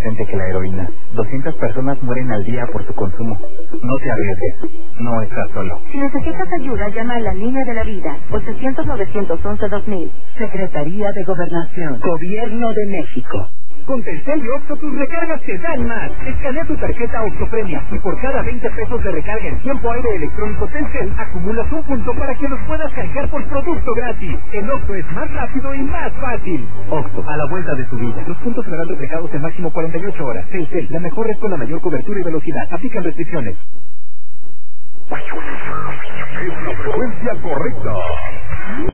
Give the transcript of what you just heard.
potente que la heroína. 200 personas mueren al día por su consumo. No te arriesgues. No estás solo. Si necesitas ayuda, llama a la línea de la vida. 800-911-2000. Secretaría de Gobernación. Gobierno de México. Con Telcel y Oxxo tus recargas te dan más. Escanea tu tarjeta Oxxo Premia y por cada 20 pesos de recarga en tiempo aire electrónico Telcel acumulas un punto para que los puedas canjear por producto gratis. El Oxxo es más rápido y más fácil. Oxxo, a la vuelta de su vida. Los puntos serán reflejados en máximo 48 horas. Telcel, la mejor red con la mayor cobertura y velocidad. Aplican restricciones. Es la frecuencia correcta.